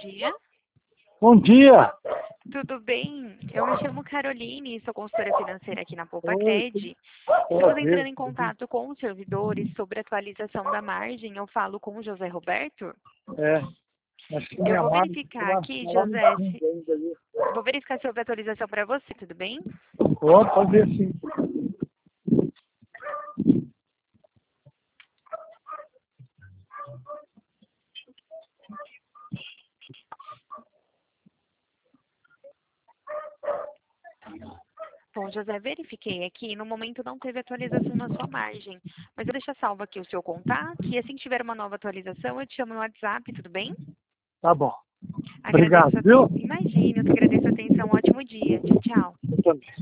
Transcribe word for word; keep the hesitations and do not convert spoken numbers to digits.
dia. Bom dia. Tudo bem? Eu me chamo Caroline, sou consultora financeira aqui na Poupa Oi, Cred. tudo Estamos bem? entrando em contato com os servidores sobre a atualização da margem. Eu falo com o José Roberto. É, acho que Eu minha vou mãe verificar lá, aqui, lá no José, fundo se... ainda ali. vou verificar sobre a atualização para você, tudo bem? Ó, pode ver sim. Bom, José, verifiquei aqui, no momento não teve atualização na sua margem, mas eu deixo salvo aqui o seu contato e assim que tiver uma nova atualização eu te chamo no WhatsApp, tudo bem? Tá bom. Agradeço Obrigado, a... viu? Imagina, eu que agradeço a atenção, um ótimo dia. Tchau, tchau. Eu também.